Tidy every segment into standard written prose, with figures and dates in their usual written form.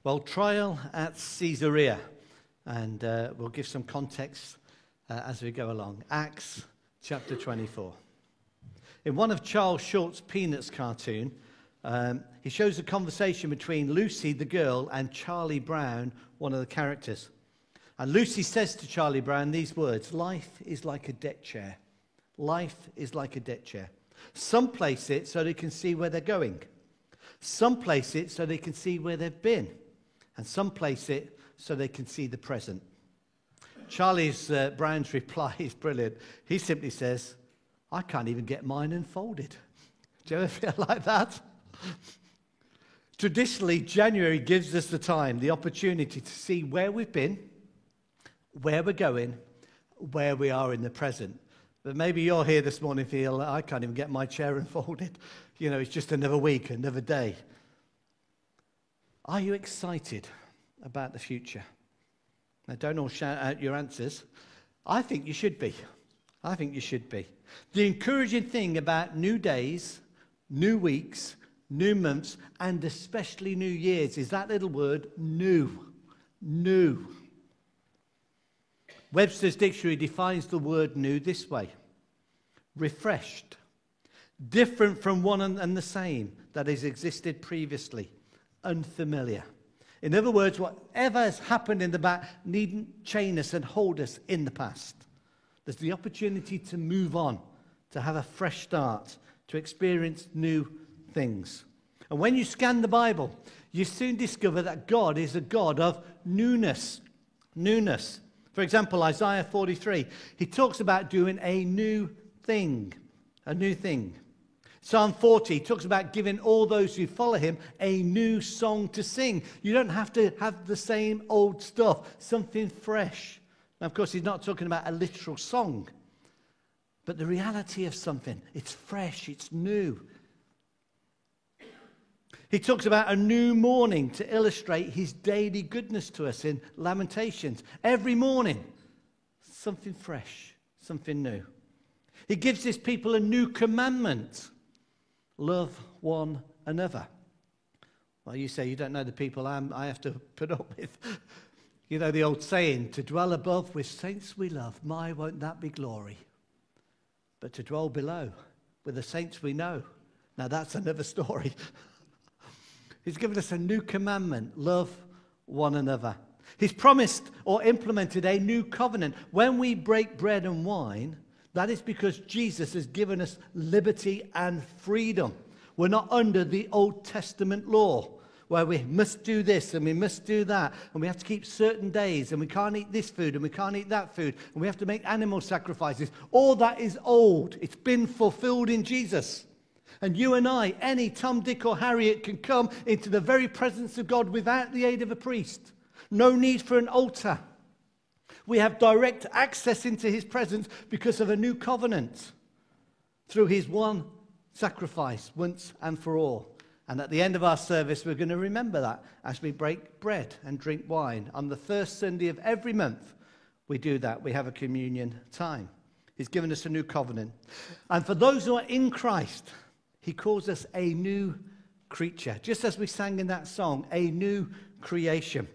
Well, trial at Caesarea, and we'll give some context as we go along. Acts chapter 24. In one of Charles Schulz's Peanuts cartoon, he shows a conversation between Lucy, the girl, and Charlie Brown, one of the characters. And Lucy says to Charlie Brown these words: "Life is like a deck chair. Life is like a deck chair. Some place it so they can see where they're going. Some place it so they can see where they've been. And some place it so they can see the present." Charlie's Brown's reply is brilliant. He simply says, "I can't even get mine unfolded." Do you ever feel like that? Traditionally, January gives us the opportunity to see where we've been, where we're going, where we are in the present. But maybe you're here this morning and feel, "I can't even get my chair unfolded. You know, it's just another week, another day." Are you excited about the future? Now, don't all shout out your answers. I think you should be. I think you should be. The encouraging thing about new days, new weeks, new months, and especially new years is that little word, new. New. Webster's dictionary defines the word new this way: refreshed, different from one and the same that has existed previously, unfamiliar. In other words, whatever has happened in the back needn't chain us and hold us in the past. There's the opportunity to move on, to have a fresh start, to experience new things. And when you scan the Bible, you soon discover that God is a God of newness. Newness. For example, Isaiah 43, he talks about doing a new thing. A new thing. Psalm 40 talks about giving all those who follow him a new song to sing. You don't have to have the same old stuff, something fresh. Now, of course, he's not talking about a literal song, but the reality of something. It's fresh, it's new. He talks about a new morning to illustrate his daily goodness to us in Lamentations. Every morning, something fresh, something new. He gives his people a new commandment: love one another. Well, you say you don't know the people I have to put up with. You know the old saying, to dwell above with saints we love, my, won't that be glory? But to dwell below with the saints we know, now that's another story. He's given us a new commandment: love one another. He's promised or implemented a new covenant. When we break bread and wine, that is because Jesus has given us liberty and freedom. We're not under the Old Testament law, where we must do this and we must do that, and we have to keep certain days, and we can't eat this food and we can't eat that food, and we have to make animal sacrifices. All that is old. It's been fulfilled in Jesus. And you and I, any Tom, Dick or Harriet, can come into the very presence of God without the aid of a priest. No need for an altar. We have direct access into his presence because of a new covenant through his one sacrifice once and for all. And at the end of our service, we're going to remember that as we break bread and drink wine. On the first Sunday of every month, we do that. We have a communion time. He's given us a new covenant. And for those who are in Christ, he calls us a new creature. Just as we sang in that song, a new creation.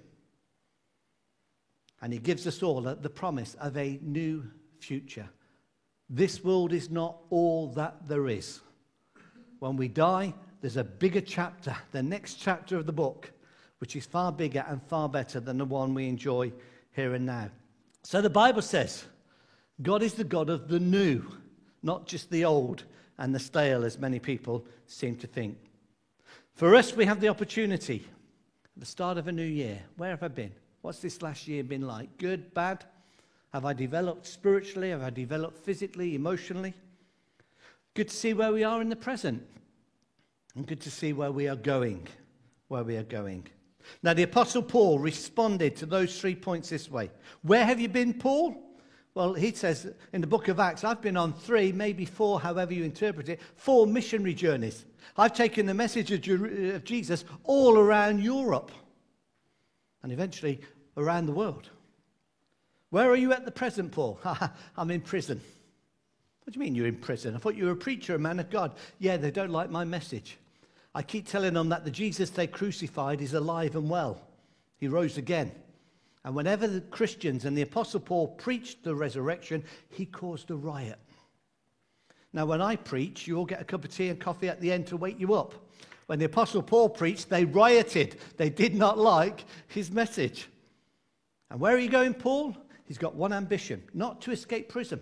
And he gives us all the promise of a new future. This world is not all that there is. When we die, there's a bigger chapter, the next chapter of the book, which is far bigger and far better than the one we enjoy here and now. So the Bible says, God is the God of the new, not just the old and the stale, as many people seem to think. For us, we have the opportunity at the start of a new year. Where have I been? What's this last year been like? Good, bad? Have I developed spiritually? Have I developed physically, emotionally? Good to see where we are in the present. And good to see where we are going. Where we are going. Now, the Apostle Paul responded to those 3 points this way. Where have you been, Paul? Well, he says in the book of Acts, I've been on 3, maybe 4, however you interpret it, 4 missionary journeys. I've taken the message of Jesus all around Europe. And eventually around the world. Where are you at the present, Paul? I'm in prison. What do you mean you're in prison? I thought you were a preacher, a man of God. Yeah, they don't like my message. I keep telling them that the Jesus they crucified is alive and well. He rose again. And whenever the Christians and the Apostle Paul preached the resurrection, he caused a riot. Now, when I preach, you all get a cup of tea and coffee at the end to wake you up. When the Apostle Paul preached, they rioted. They did not like his message. And where are you going, Paul? He's got one ambition, not to escape prison.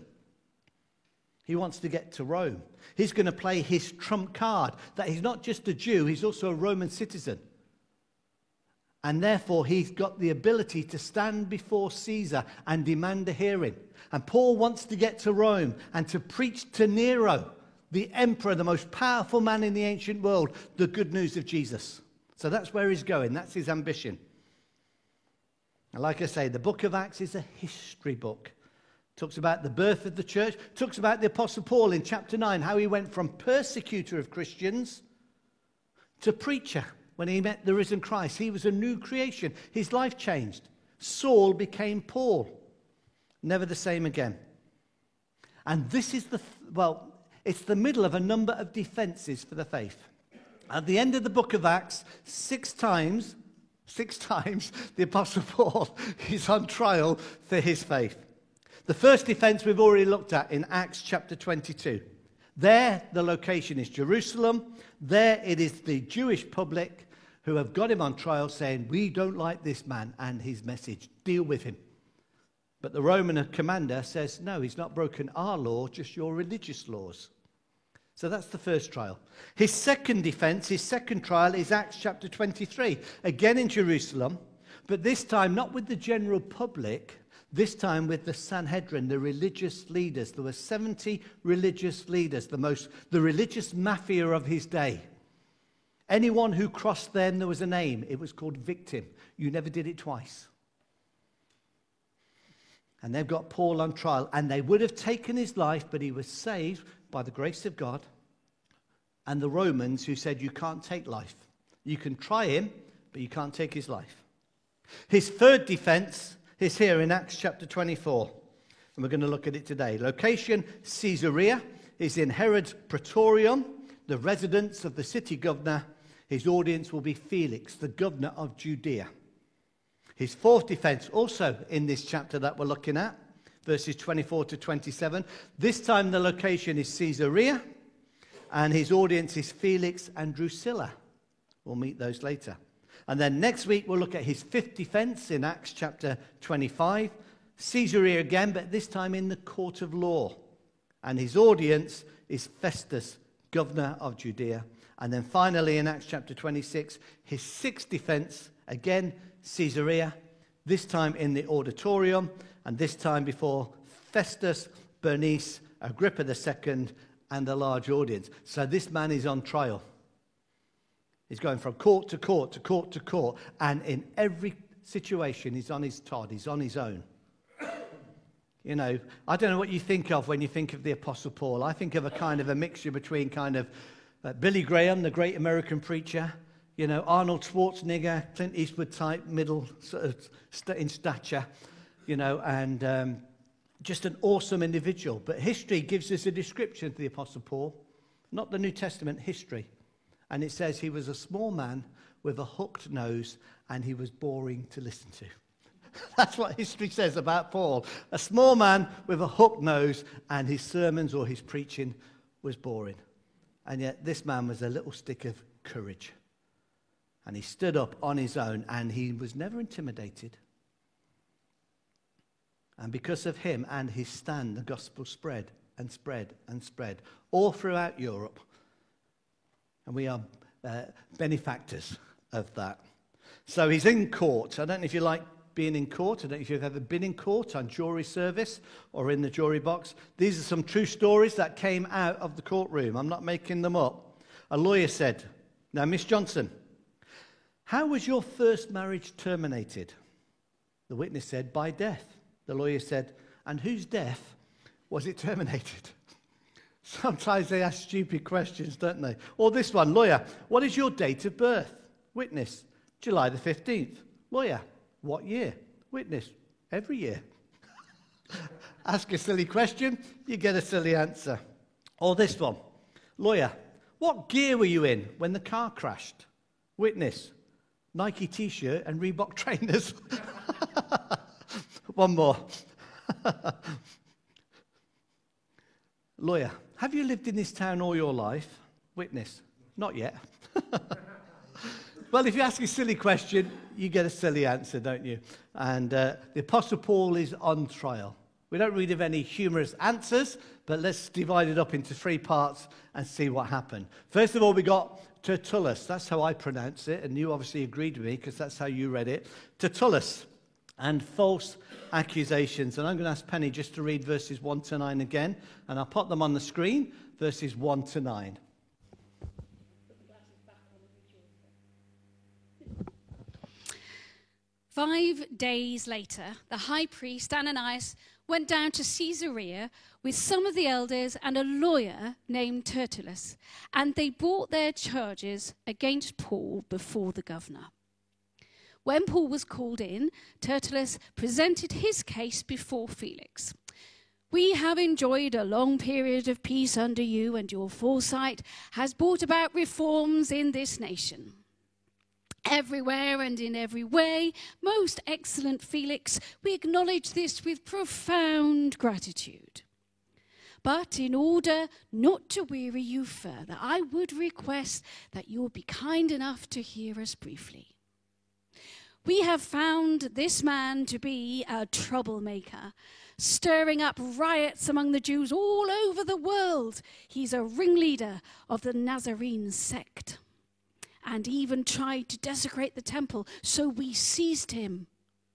He wants to get to Rome. He's going to play his trump card, that he's not just a Jew, he's also a Roman citizen. And therefore, he's got the ability to stand before Caesar and demand a hearing. And Paul wants to get to Rome and to preach to Nero, the emperor, the most powerful man in the ancient world, the good news of Jesus. So that's where he's going. That's his ambition. And like I say, the book of Acts is a history book. It talks about the birth of the church. It talks about the Apostle Paul in chapter 9, how he went from persecutor of Christians to preacher. When he met the risen Christ, he was a new creation. His life changed. Saul became Paul. Never the same again. And this is it's the middle of a number of defenses for the faith. At the end of the book of Acts, six times, the Apostle Paul is on trial for his faith. The first defense we've already looked at in Acts chapter 22. There, the location is Jerusalem. There, it is the Jewish public who have got him on trial saying, we don't like this man and his message. Deal with him. But the Roman commander says, no, he's not broken our law, just your religious laws. So that's the first trial. His second defense, his second trial is Acts chapter 23. Again in Jerusalem, but this time not with the general public, this time with the Sanhedrin, the religious leaders. There were 70 religious leaders, the religious mafia of his day. Anyone who crossed them, there was a name. It was called victim. You never did it twice. And they've got Paul on trial. And they would have taken his life, but he was saved by the grace of God. And the Romans who said, you can't take life. You can try him, but you can't take his life. His third defense is here in Acts chapter 24. And we're going to look at it today. Location, Caesarea. Is in Herod's Praetorium, the residence of the city governor. His audience will be Felix, the governor of Judea. His fourth defense, also in this chapter that we're looking at, verses 24 to 27. This time the location is Caesarea, and his audience is Felix and Drusilla. We'll meet those later. And then next week we'll look at his fifth defense in Acts chapter 25. Caesarea again, but this time in the court of law. And his audience is Festus, governor of Judea. And then finally in Acts chapter 26, his sixth defense, again, Caesarea, this time in the auditorium, and this time before Festus, Bernice, Agrippa II, and a large audience. So this man is on trial. He's going from court to court to court to court, and in every situation he's on his Todd, he's on his own. You know, I don't know what you think of when you think of the Apostle Paul. I think of a kind of a mixture between kind of Billy Graham, the great American preacher, you know, Arnold Schwarzenegger, Clint Eastwood type, middle sort of in stature, you know, and just an awesome individual. But history gives us a description of the Apostle Paul, not the New Testament, history. And it says he was a small man with a hooked nose and he was boring to listen to. That's what history says about Paul. A small man with a hooked nose, and his sermons or his preaching was boring. And yet this man was a little stick of courage. And he stood up on his own, and he was never intimidated. And because of him and his stand, the gospel spread and spread and spread all throughout Europe. And we are benefactors of that. So he's in court. I don't know if you like being in court. I don't know if you've ever been in court on jury service or in the jury box. These are some true stories that came out of the courtroom. I'm not making them up. A lawyer said, now, Miss Johnson, how was your first marriage terminated? The witness said, by death. The lawyer said, and whose death was it terminated? Sometimes they ask stupid questions, don't they? Or this one, lawyer, what is your date of birth? Witness, July the 15th. Lawyer, what year? Witness, every year. Ask a silly question, you get a silly answer. Or this one, lawyer, what gear were you in when the car crashed? Witness, Nike t-shirt and Reebok trainers. One more. Lawyer, have you lived in this town all your life? Witness, not yet. Well, if you ask a silly question, you get a silly answer, don't you? And the Apostle Paul is on trial. We don't read of any humorous answers, but let's divide it up into 3 parts and see what happened. First of all, we got Tertullus. That's how I pronounce it, and you obviously agreed with me because that's how you read it. Tertullus and false accusations. And I'm going to ask Penny just to read verses 1 to 9 again, and I'll put them on the screen, verses 1 to 9. 5 days later, the high priest Ananias went down to Caesarea with some of the elders and a lawyer named Tertullus, and they brought their charges against Paul before the governor. When Paul was called in, Tertullus presented his case before Felix. We have enjoyed a long period of peace under you, and your foresight has brought about reforms in this nation. Everywhere and in every way, most excellent Felix, we acknowledge this with profound gratitude. But in order not to weary you further, I would request that you will be kind enough to hear us briefly. We have found this man to be a troublemaker, stirring up riots among the Jews all over the world. He's a ringleader of the Nazarene sect, and even tried to desecrate the temple, so we seized him.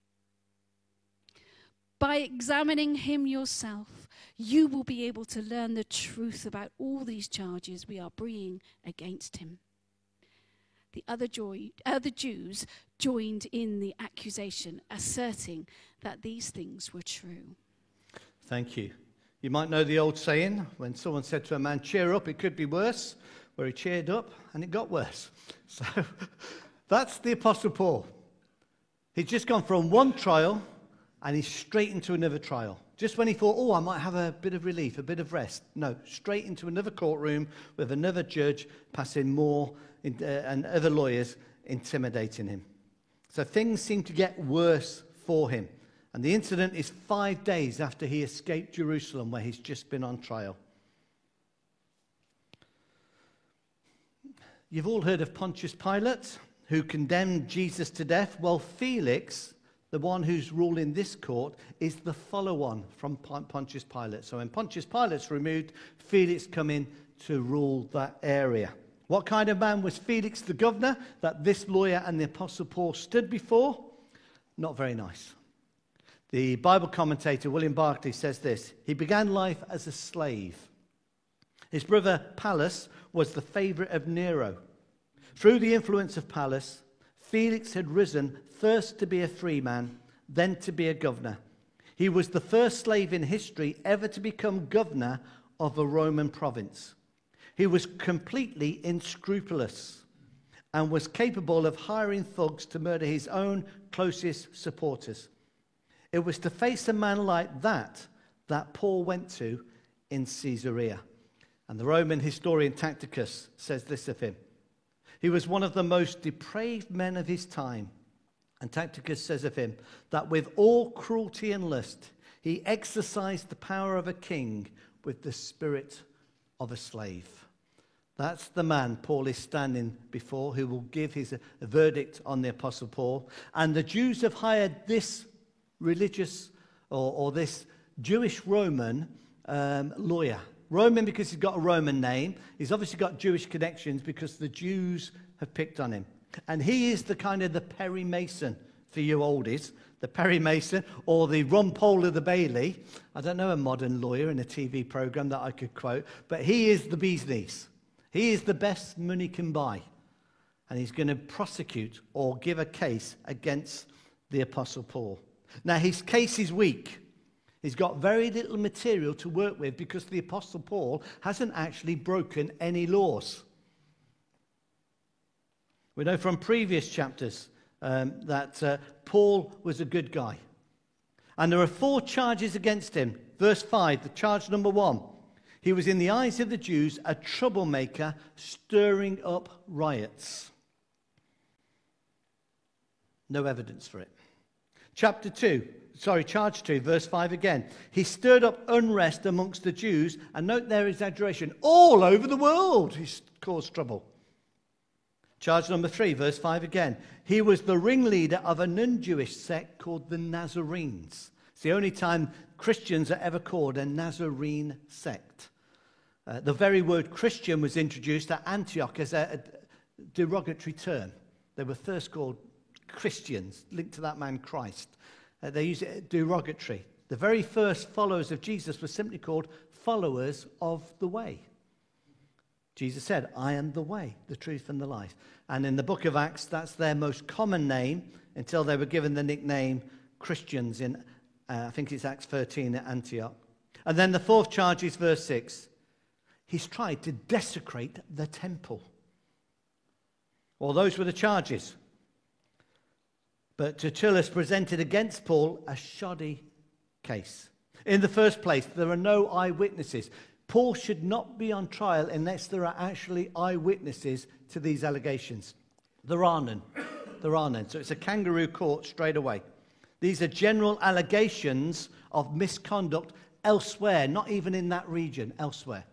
By examining him yourself, you will be able to learn the truth about all these charges we are bringing against him. The other Jews joined in the accusation, asserting that these things were true. Thank you. You might know the old saying, when someone said to a man, cheer up, it could be worse, where he cheered up and it got worse. So that's the Apostle Paul. He's just gone from one trial and he's straight into another trial. Just when he thought, I might have a bit of relief, a bit of rest. No, straight into another courtroom with another judge passing more and other lawyers intimidating him. So things seem to get worse for him. And the incident is 5 days after he escaped Jerusalem, where he's just been on trial. You've all heard of Pontius Pilate, who condemned Jesus to death. Well, Felix, the one who's ruling this court, is the follow-on from Pontius Pilate. So when Pontius Pilate's removed, Felix come in to rule that area. What kind of man was Felix the governor that this lawyer and the Apostle Paul stood before? Not very nice. The Bible commentator William Barclay says this: he began life as a slave. His brother Pallas was the favorite of Nero. Through the influence of Pallas, Felix had risen first to be a free man, then to be a governor. He was the first slave in history ever to become governor of a Roman province. He was completely unscrupulous and was capable of hiring thugs to murder his own closest supporters. It was to face a man like that Paul went to in Caesarea. And the Roman historian Tacitus says this of him: he was one of the most depraved men of his time. And Tacitus says of him that with all cruelty and lust, he exercised the power of a king with the spirit of a slave. That's the man Paul is standing before, who will give his verdict on the Apostle Paul. And the Jews have hired this religious or this Jewish Roman lawyer. Roman because he's got a Roman name. He's obviously got Jewish connections because the Jews have picked on him. And he is the kind of the Perry Mason for you oldies. The Perry Mason or the Ron Paul of the Bailey. I don't know a modern lawyer in a TV program that I could quote, but he is the bee's knees. He is the best money can buy. And he's going to prosecute or give a case against the Apostle Paul. Now, his case is weak. He's got very little material to work with because the Apostle Paul hasn't actually broken any laws. We know from previous chapters that Paul was a good guy. And there are 4 charges against him. Verse 5, the charge number 1. He was in the eyes of the Jews a troublemaker, stirring up riots. No evidence for it. Charge 2, verse 5 again. He stirred up unrest amongst the Jews, and note their exaggeration, all over the world he caused trouble. Charge number 3, verse 5 again. He was the ringleader of a non-Jewish sect called the Nazarenes. It's the only time Christians are ever called a Nazarene sect. The very word Christian was introduced at Antioch as a derogatory term. They were first called Christians, linked to that man Christ. They use it derogatory. The very first followers of Jesus were simply called followers of the way. Jesus said, I am the way, the truth, and the life. And in the book of Acts, that's their most common name until they were given the nickname Christians in, I think it's Acts 13 at Antioch. And then the fourth charge is verse 6. He's tried to desecrate the temple. Well, those were the charges. But Tertullus presented against Paul a shoddy case. In the first place, there are no eyewitnesses. Paul should not be on trial unless there are actually eyewitnesses to these allegations. There are none. So it's a kangaroo court straight away. These are general allegations of misconduct elsewhere, not even in that region, elsewhere.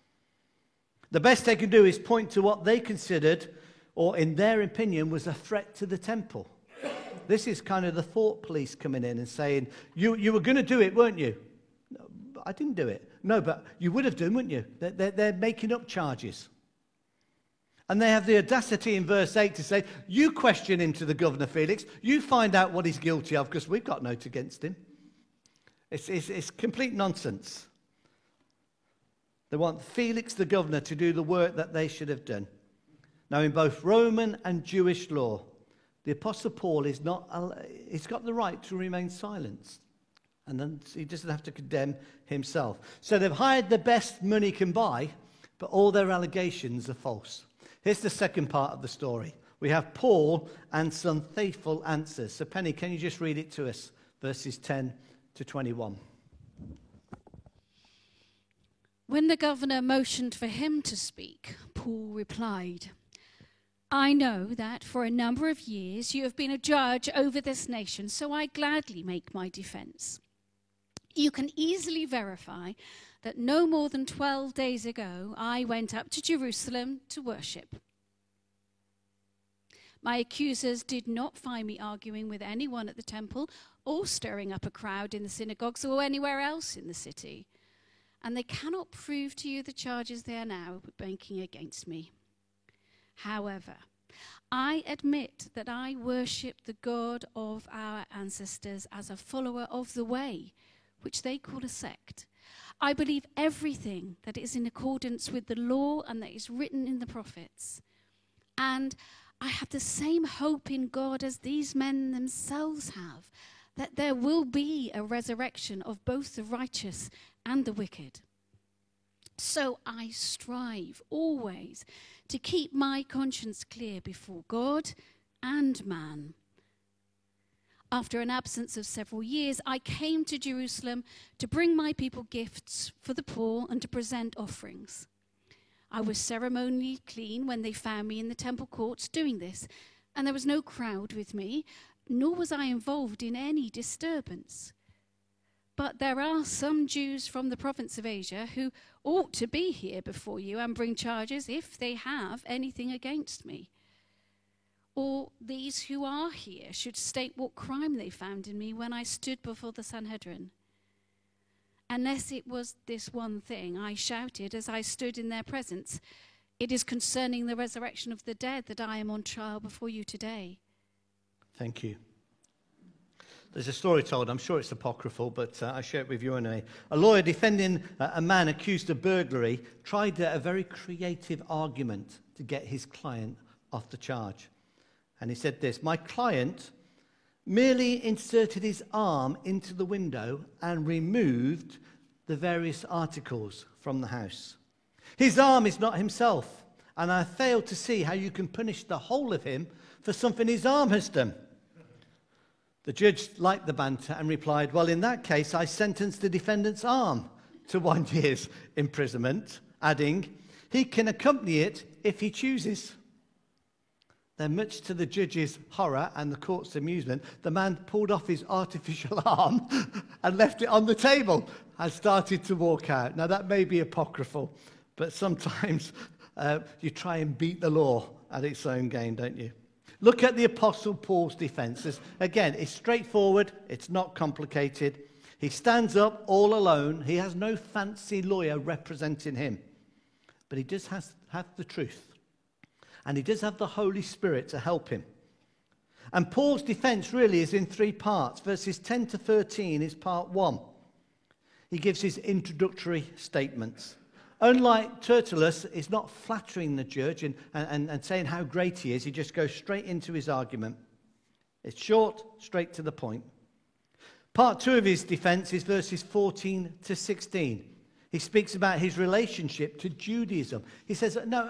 The best they can do is point to what they considered, or in their opinion, was a threat to the temple. This is kind of the thought police coming in and saying, you were going to do it, weren't you? No, I didn't do it. No, but you would have done, wouldn't you? They're making up charges. And they have the audacity in verse 8 to say, you question him to the governor, Felix. You find out what he's guilty of, because we've got note against him. It's complete nonsense. They want Felix the governor to do the work that they should have done. Now, in both Roman and Jewish law, the Apostle Paul he's got the right to remain silent. And then he doesn't have to condemn himself. So they've hired the best money can buy, but all their allegations are false. Here's the second part of the story. We have Paul and some faithful answers. So Penny, can you just read it to us? Verses 10 to 21. When the governor motioned for him to speak, Paul replied, I know that for a number of years you have been a judge over this nation, so I gladly make my defense. You can easily verify that no more than 12 days ago I went up to Jerusalem to worship. My accusers did not find me arguing with anyone at the temple or stirring up a crowd in the synagogues or anywhere else in the city. And they cannot prove to you the charges they are now making against me. However, I admit that I worship the God of our ancestors as a follower of the way, which they call a sect. I believe everything that is in accordance with the law and that is written in the prophets. And I have the same hope in God as these men themselves have, that there will be a resurrection of both the righteous and the wicked. So I strive always to keep my conscience clear before God and man. After an absence of several years, I came to Jerusalem to bring my people gifts for the poor and to present offerings. I was ceremonially clean when they found me in the temple courts doing this, and there was no crowd with me, nor was I involved in any disturbance. But there are some Jews from the province of Asia who ought to be here before you and bring charges if they have anything against me. Or these who are here should state what crime they found in me when I stood before the Sanhedrin. Unless it was this one thing, I shouted as I stood in their presence, it is concerning the resurrection of the dead that I am on trial before you today. Thank you. There's a story told, I'm sure it's apocryphal, but I share it with you anyway. A lawyer defending a man accused of burglary tried a very creative argument to get his client off the charge. And he said this, my client merely inserted his arm into the window and removed the various articles from the house. His arm is not himself, and I fail to see how you can punish the whole of him for something his arm has done. The judge liked the banter and replied, well, in that case, I sentence the defendant's arm to 1 year's imprisonment, adding, he can accompany it if he chooses. Then, much to the judge's horror and the court's amusement, the man pulled off his artificial arm and left it on the table and started to walk out. Now, that may be apocryphal, but sometimes you try and beat the law at its own game, don't you? Look at the Apostle Paul's defense. Again, it's straightforward. It's not complicated. He stands up all alone. He has no fancy lawyer representing him. But he does have the truth. And he does have the Holy Spirit to help him. And Paul's defense really is in 3 parts. Verses 10 to 13 is part 1. He gives his introductory statements. Unlike Tertullus, he's not flattering the judge and saying how great he is. He just goes straight into his argument. It's short, straight to the point. Part 2 of his defense is verses 14 to 16. He speaks about his relationship to Judaism. He says, no,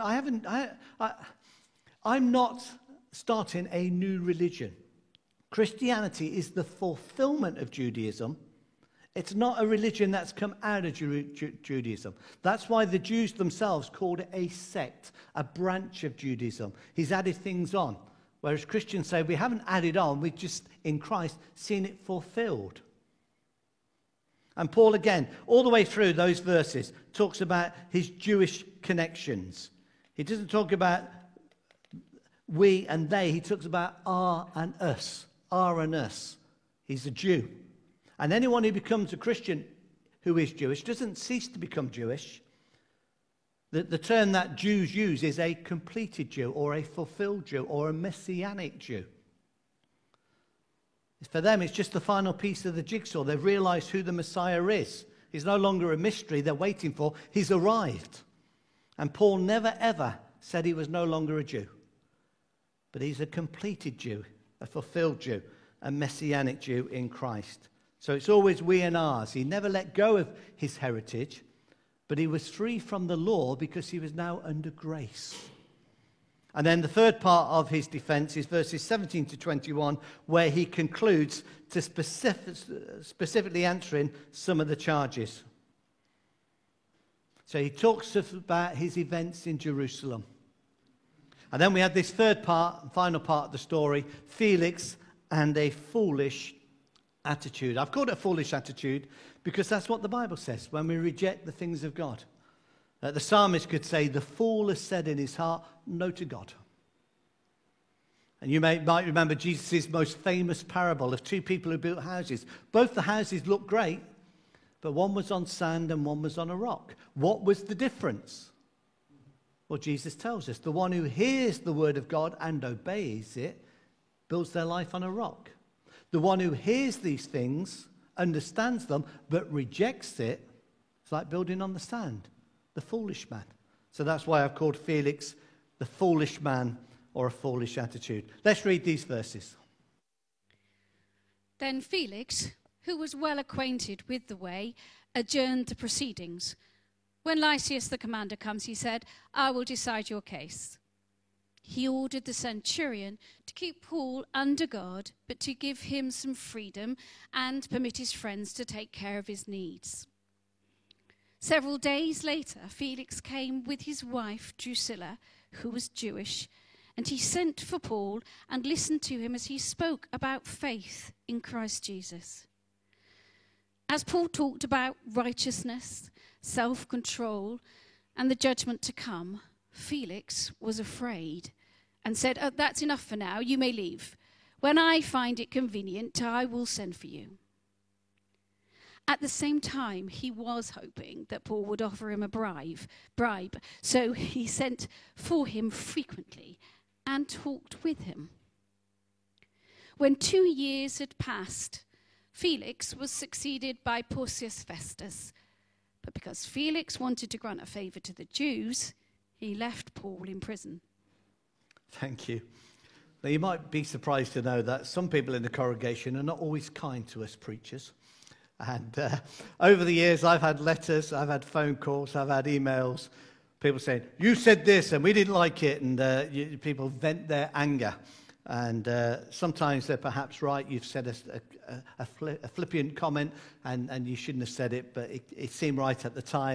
I'm not starting a new religion. Christianity is the fulfillment of Judaism. It's not a religion that's come out of Judaism. That's why the Jews themselves called it a sect, a branch of Judaism. He's added things on. Whereas Christians say we haven't added on, we've just, in Christ, seen it fulfilled. And Paul, again, all the way through those verses, talks about his Jewish connections. He doesn't talk about we and they. He talks about our and us. Our and us. He's a Jew. And anyone who becomes a Christian who is Jewish doesn't cease to become Jewish. The term that Jews use is a completed Jew or a fulfilled Jew or a messianic Jew. For them, it's just the final piece of the jigsaw. They've realized who the Messiah is. He's no longer a mystery they're waiting for. He's arrived. And Paul never, ever said he was no longer a Jew. But he's a completed Jew, a fulfilled Jew, a messianic Jew in Christ. So it's always we and ours. He never let go of his heritage, but he was free from the law because he was now under grace. And then the third part of his defense is verses 17 to 21, where he concludes to specifically answering some of the charges. So he talks about his events in Jerusalem. And then we have this third part, final part of the story, Felix and a foolish attitude. I've called it a foolish attitude because that's what the Bible says when we reject the things of God. The psalmist could say, the fool has said in his heart, no to God. And you might remember Jesus' most famous parable of 2 people who built houses. Both the houses looked great, but one was on sand and one was on a rock. What was the difference? Well, Jesus tells us, the one who hears the word of God and obeys it builds their life on a rock. The one who hears these things, understands them, but rejects it, it's like building on the sand. The foolish man. So that's why I've called Felix the foolish man or a foolish attitude. Let's read these verses. Then Felix, who was well acquainted with the way, adjourned the proceedings. When Lysias the commander comes, he said, I will decide your case. He ordered the centurion to keep Paul under guard, but to give him some freedom and permit his friends to take care of his needs. Several days later, Felix came with his wife Drusilla, who was Jewish, and he sent for Paul and listened to him as he spoke about faith in Christ Jesus. As Paul talked about righteousness, self-control, and the judgment to come, Felix was afraid and said, oh, that's enough for now, you may leave. When I find it convenient, I will send for you. At the same time, he was hoping that Paul would offer him a bribe, so he sent for him frequently and talked with him. When 2 years had passed, Felix was succeeded by Porcius Festus. But because Felix wanted to grant a favor to the Jews, he left Paul in prison. Thank you. Now, you might be surprised to know that some people in the congregation are not always kind to us preachers. And over the years, I've had letters, I've had phone calls, I've had emails, people saying, you said this and we didn't like it, and people vent their anger. And sometimes they're perhaps right, you've said a flippant comment and you shouldn't have said it, but it seemed right at the time.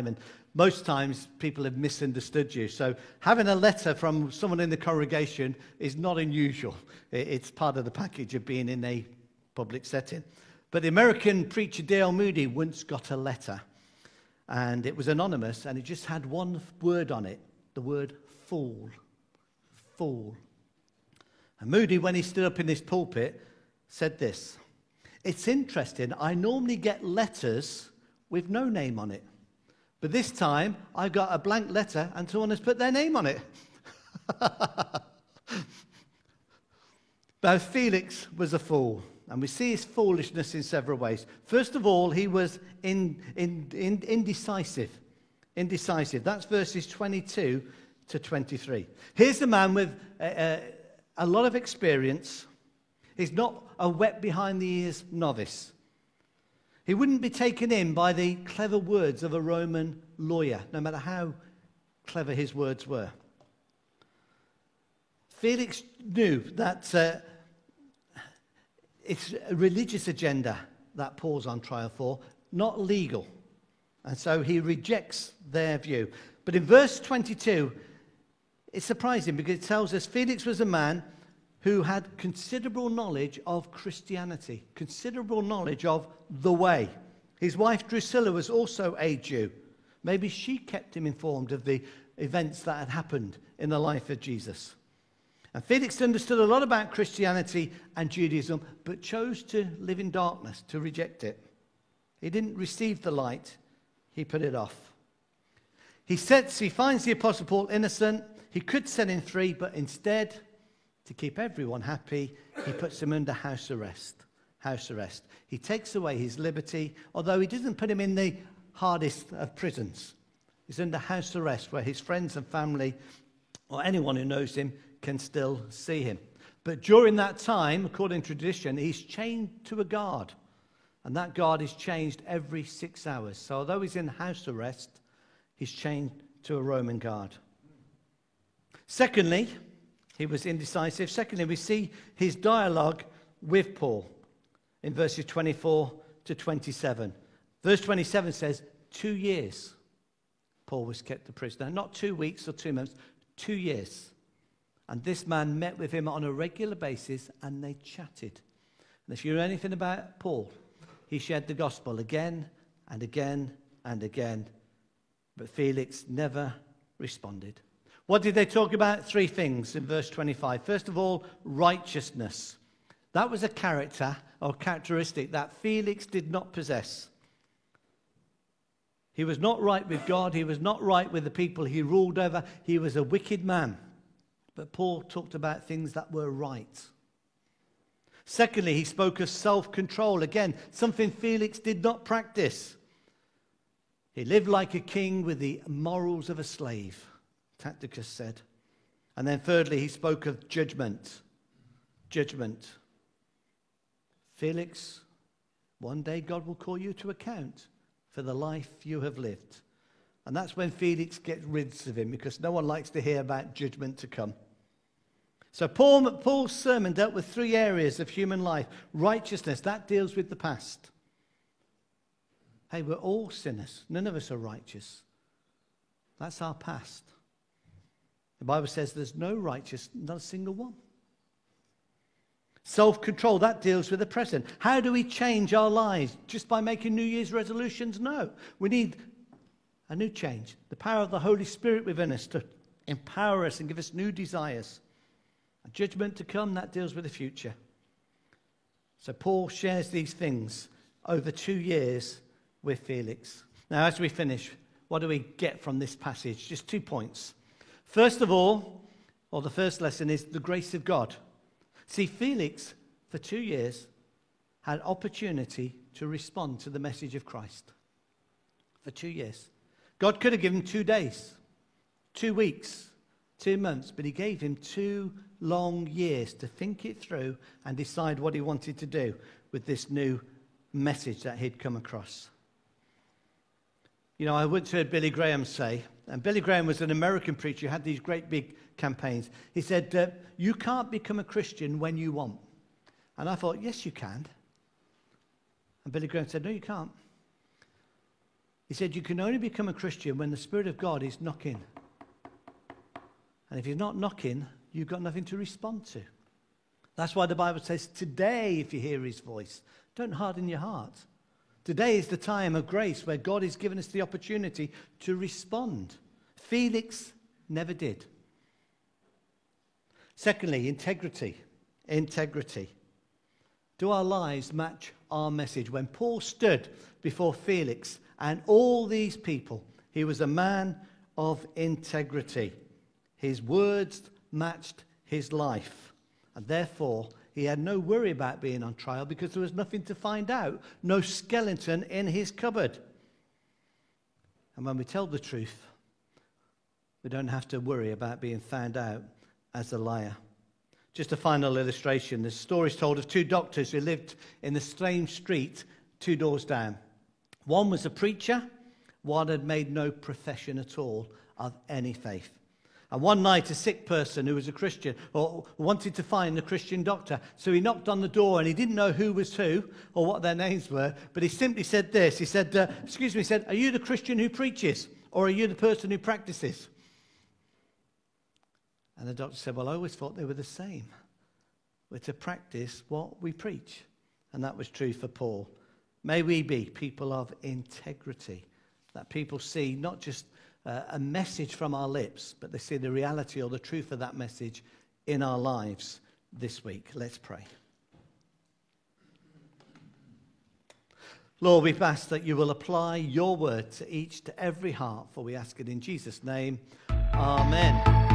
most times people have misunderstood you. So having a letter from someone in the congregation is not unusual. It's part of the package of being in a public setting. But the American preacher D.L. Moody once got a letter, and it was anonymous, and it just had one word on it, the word fool. Fool. And Moody, when he stood up in his pulpit, said this: "It's interesting, I normally get letters with no name on it. But this time, I got a blank letter and someone has put their name on it." Now, Felix was a fool, and we see his foolishness in several ways. First of all, he was indecisive. Indecisive. That's verses 22 to 23. Here's a man with a lot of experience. He's not a wet behind the ears novice. He wouldn't be taken in by the clever words of a Roman lawyer, no matter how clever his words were. Felix knew that it's a religious agenda that Paul's on trial for, not legal. And so he rejects their view. But in verse 22, it's surprising because it tells us Felix was a man who had considerable knowledge of Christianity, considerable knowledge of the way. His wife Drusilla was also a Jew. Maybe she kept him informed of the events that had happened in the life of Jesus. And Felix understood a lot about Christianity and Judaism, but chose to live in darkness, to reject it. He didn't receive the light, he put it off. He finds the Apostle Paul innocent. He could set him free, but instead, to keep everyone happy, he puts him under house arrest. House arrest. He takes away his liberty, although he doesn't put him in the hardest of prisons. He's under house arrest, where his friends and family, or anyone who knows him, can still see him. But during that time, according to tradition, he's chained to a guard. And that guard is changed every 6 hours. So although he's in house arrest, he's chained to a Roman guard. Secondly, he was indecisive. Secondly, we see his dialogue with Paul in verses 24 to 27. Verse 27 says, 2 years Paul was kept a prisoner. Not 2 weeks or 2 months, 2 years. And this man met with him on a regular basis and they chatted. And if you know anything about Paul, he shared the gospel again and again and again. But Felix never responded. What did they talk about? 3 things in verse 25. First of all, righteousness. That was a character or characteristic that Felix did not possess. He was not right with God. He was not right with the people he ruled over. He was a wicked man. But Paul talked about things that were right. Secondly, he spoke of self-control. Again, something Felix did not practice. He lived like a king with the morals of a slave, Tacitus said. And then thirdly, he spoke of judgment. Judgment. Felix, one day God will call you to account for the life you have lived. And that's when Felix gets rid of him, because no one likes to hear about judgment to come. So Paul's sermon dealt with 3 areas of human life. Righteousness, that deals with the past. Hey, we're all sinners. None of us are righteous. That's our past. The Bible says there's no righteous, not a single one. Self-control, that deals with the present. How do we change our lives? Just by making New Year's resolutions? No. We need a new change. The power of the Holy Spirit within us to empower us and give us new desires. A judgment to come, that deals with the future. So Paul shares these things over 2 years with Felix. Now, as we finish, what do we get from this passage? Just 2 points. First of all, or the first lesson is the grace of God. See, Felix, for 2 years, had opportunity to respond to the message of Christ. For 2 years. God could have given him 2 days, 2 weeks, 2 months, but he gave him 2 long years to think it through and decide what he wanted to do with this new message that he'd come across. You know, I once heard Billy Graham say, and Billy Graham was an American preacher who had these great big campaigns. He said, you can't become a Christian when you want. And I thought, yes, you can. And Billy Graham said, no, you can't. He said you can only become a Christian when the Spirit of God is knocking. And if he's not knocking, you've got nothing to respond to. That's why the Bible says, today, if you hear his voice, don't harden your heart. Today is the time of grace where God has given us the opportunity to respond. Felix never did. Secondly, integrity. Integrity. Do our lives match our message? When Paul stood before Felix and all these people, he was a man of integrity. His words matched his life. And therefore, he had no worry about being on trial because there was nothing to find out, no skeleton in his cupboard. And when we tell the truth, we don't have to worry about being found out as a liar. Just a final illustration. The story is told of two doctors who lived in the same street 2 doors down. One was a preacher, one had made no profession at all of any faith. And one night, a sick person who was a Christian or wanted to find a Christian doctor. So he knocked on the door and he didn't know who was who or what their names were. But he simply said this. He said, excuse me, he said, are you the Christian who preaches or are you the person who practices? And the doctor said, well, I always thought they were the same. We're to practice what we preach. And that was true for Paul. May we be people of integrity, that people see not just a message from our lips, but they see the reality or the truth of that message in our lives this week. Let's pray. Lord, we've asked that you will apply your word to every heart, for we ask it in Jesus' name. Amen.